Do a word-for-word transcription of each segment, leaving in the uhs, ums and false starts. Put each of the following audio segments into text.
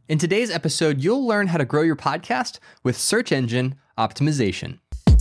In today's episode, you'll learn how to grow your podcast with search engine optimization.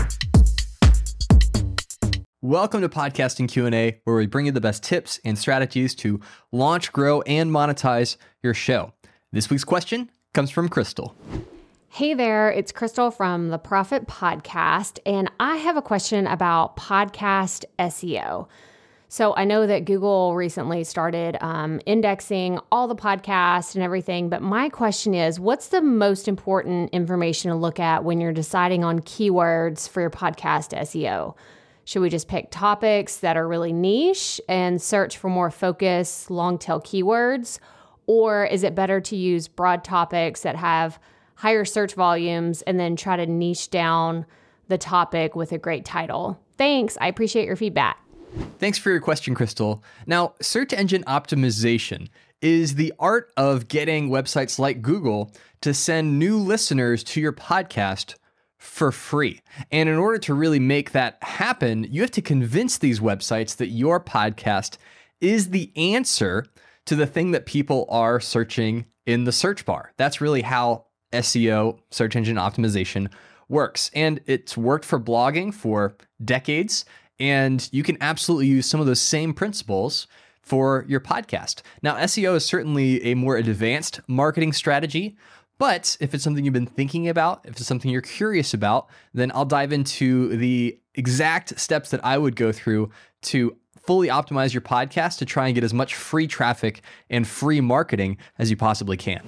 Welcome to Podcasting Q and A, where we bring you the best tips and strategies to launch, grow, and monetize your show. This week's question comes from Crystal. Hey there, it's Crystal from the Profit Podcast, and I have a question about podcast S E O. So I know that Google recently started um, indexing all the podcasts and everything, but my question is, what's the most important information to look at when you're deciding on keywords for your podcast S E O? Should we just pick topics that are really niche and search for more focused, long-tail keywords? Or is it better to use broad topics that have higher search volumes and then try to niche down the topic with a great title? Thanks. I appreciate your feedback. Thanks for your question, Crystal. Now, search engine optimization is the art of getting websites like Google to send new listeners to your podcast for free. And in order to really make that happen, you have to convince these websites that your podcast is the answer to the thing that people are searching in the search bar. That's really how S E O, search engine optimization, works. And it's worked for blogging for decades. And you can absolutely use some of those same principles for your podcast. Now, S E O is certainly a more advanced marketing strategy, but if it's something you've been thinking about, if it's something you're curious about, then I'll dive into the exact steps that I would go through to fully optimize your podcast to try and get as much free traffic and free marketing as you possibly can.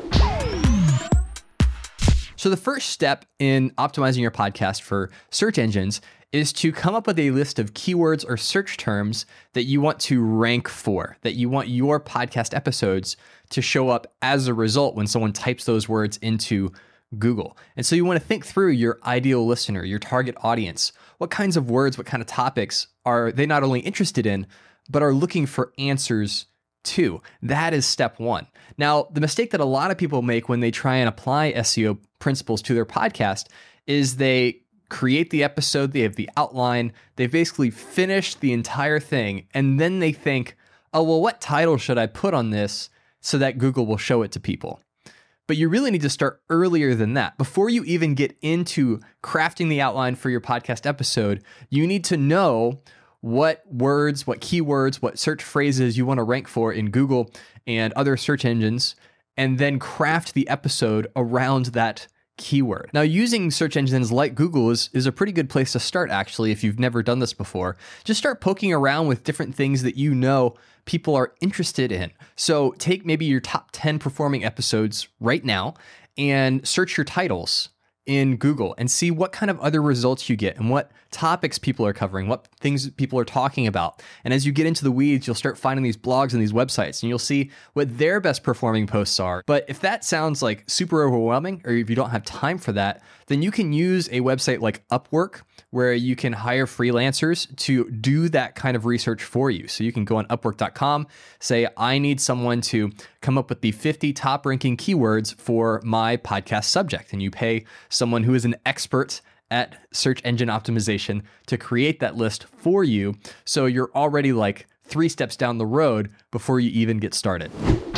So the first step in optimizing your podcast for search engines is to come up with a list of keywords or search terms that you want to rank for, that you want your podcast episodes to show up as a result when someone types those words into Google. And so you want to think through your ideal listener, your target audience. What kinds of words, what kind of topics are they not only interested in, but are looking for answers to? That is step one. Now, the mistake that a lot of people make when they try and apply S E O principles to their podcast is they create the episode, they have the outline, they've basically finished the entire thing, and then they think, oh, well, what title should I put on this so that Google will show it to people? But you really need to start earlier than that. Before you even get into crafting the outline for your podcast episode, you need to know what words, what keywords, what search phrases you want to rank for in Google and other search engines, and then craft the episode around that keyword. Now, using search engines like Google is, is a pretty good place to start, actually, if you've never done this before. Just start poking around with different things that you know people are interested in. So take maybe your top ten performing episodes right now and search your titles in Google and see what kind of other results you get and what topics people are covering, what things people are talking about. And as you get into the weeds, you'll start finding these blogs and these websites and you'll see what their best performing posts are. But if that sounds like super overwhelming, or if you don't have time for that, then you can use a website like Upwork, where you can hire freelancers to do that kind of research for you. So you can go on upwork dot com, say, I need someone to come up with the fifty top ranking keywords for my podcast subject. And you pay someone who is an expert at search engine optimization to create that list for you. So you're already like three steps down the road before you even get started.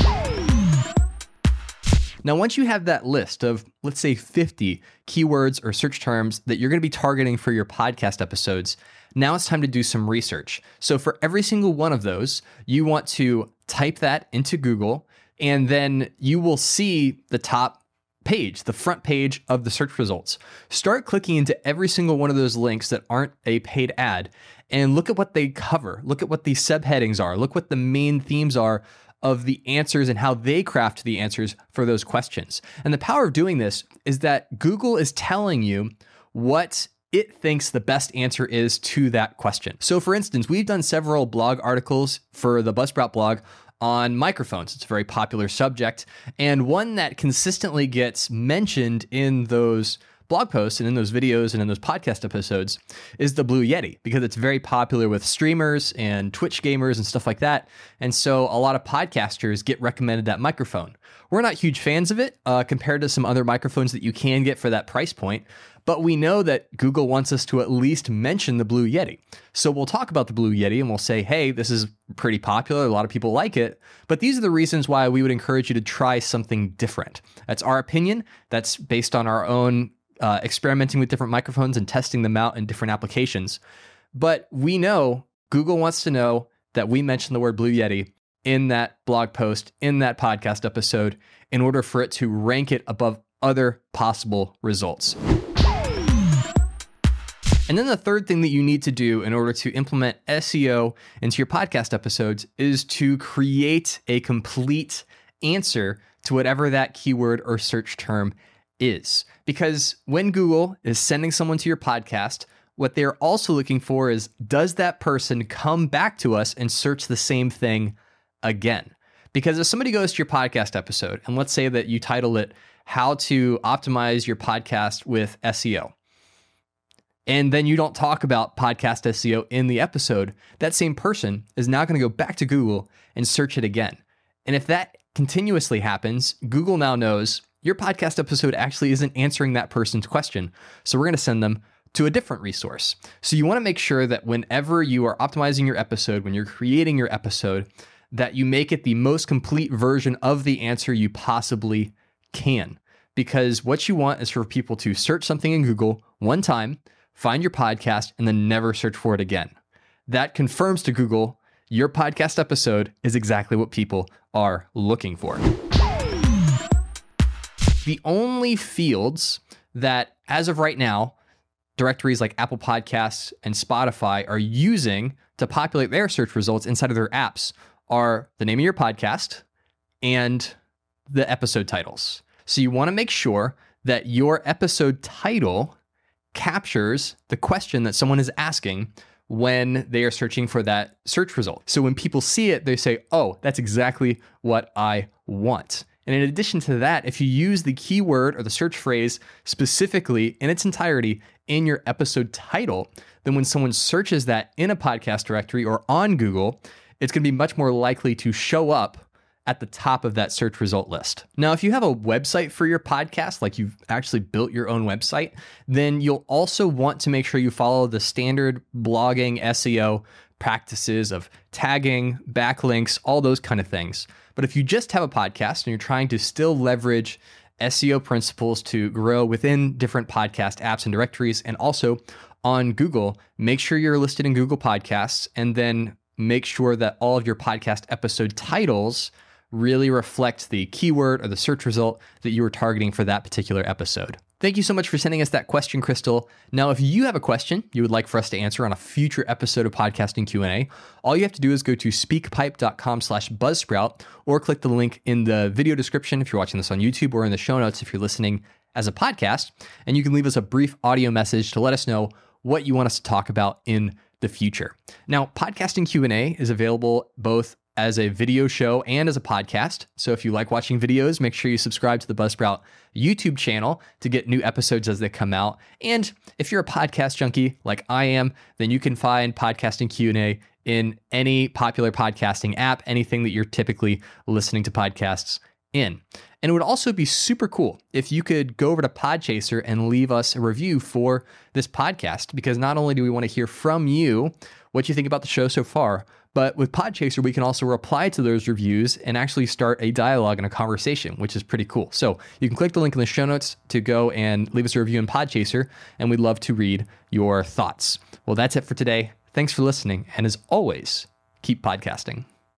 Now, once you have that list of, let's say, fifty keywords or search terms that you're going to be targeting for your podcast episodes, now it's time to do some research. So for every single one of those, you want to type that into Google, and then you will see the top page, the front page of the search results. Start clicking into every single one of those links that aren't a paid ad and look at what they cover. Look at what the subheadings are. Look what the main themes are of the answers and how they craft the answers for those questions. And the power of doing this is that Google is telling you what it thinks the best answer is to that question. So for instance, we've done several blog articles for the Buzzsprout blog on microphones. It's a very popular subject, and one that consistently gets mentioned in those blog posts and in those videos and in those podcast episodes is the Blue Yeti, because it's very popular with streamers and Twitch gamers and stuff like that. And so a lot of podcasters get recommended that microphone. We're not huge fans of it uh, compared to some other microphones that you can get for that price point, but we know that Google wants us to at least mention the Blue Yeti. So we'll talk about the Blue Yeti and we'll say, hey, this is pretty popular. A lot of people like it, but these are the reasons why we would encourage you to try something different. That's our opinion. That's based on our own uh, experimenting with different microphones and testing them out in different applications. But we know Google wants to know that we mention the word Blue Yeti in that blog post, in that podcast episode, in order for it to rank it above other possible results. And then the third thing that you need to do in order to implement S E O into your podcast episodes is to create a complete answer to whatever that keyword or search term is. Because when Google is sending someone to your podcast, what they're also looking for is, does that person come back to us and search the same thing again? Because if somebody goes to your podcast episode, and let's say that you title it, How to Optimize Your Podcast with S E O, and then you don't talk about podcast S E O in the episode, that same person is now going to go back to Google and search it again. And if that continuously happens, Google now knows your podcast episode actually isn't answering that person's question. So we're going to send them to a different resource. So you want to make sure that whenever you are optimizing your episode, when you're creating your episode, that you make it the most complete version of the answer you possibly can. Because what you want is for people to search something in Google one time, find your podcast, and then never search for it again. That confirms to Google your podcast episode is exactly what people are looking for. The only fields that, as of right now, directories like Apple Podcasts and Spotify are using to populate their search results inside of their apps are the name of your podcast and the episode titles. So you want to make sure that your episode title captures the question that someone is asking when they are searching for that search result. So when people see it, they say, oh, that's exactly what I want. And in addition to that, if you use the keyword or the search phrase specifically in its entirety in your episode title, then when someone searches that in a podcast directory or on Google, it's going to be much more likely to show up at the top of that search result list. Now, if you have a website for your podcast, like you've actually built your own website, then you'll also want to make sure you follow the standard blogging S E O practices of tagging, backlinks, all those kind of things. But if you just have a podcast and you're trying to still leverage S E O principles to grow within different podcast apps and directories, and also on Google, make sure you're listed in Google Podcasts, and then make sure that all of your podcast episode titles really reflect the keyword or the search result that you were targeting for that particular episode. Thank you so much for sending us that question, Crystal. Now, if you have a question you would like for us to answer on a future episode of Podcasting Q and A, all you have to do is go to speakpipe.com slash buzzsprout or click the link in the video description if you're watching this on YouTube, or in the show notes if you're listening as a podcast, and you can leave us a brief audio message to let us know what you want us to talk about in the future. Now, Podcasting Q and A is available both as a video show and as a podcast. So if you like watching videos, make sure you subscribe to the Buzzsprout YouTube channel to get new episodes as they come out. And if you're a podcast junkie like I am, then you can find Podcasting Q and A in any popular podcasting app, anything that you're typically listening to podcasts in. And it would also be super cool if you could go over to Podchaser and leave us a review for this podcast, because not only do we want to hear from you what you think about the show so far, but with Podchaser, we can also reply to those reviews and actually start a dialogue and a conversation, which is pretty cool. So you can click the link in the show notes to go and leave us a review in Podchaser, and we'd love to read your thoughts. Well, that's it for today. Thanks for listening, and as always, keep podcasting.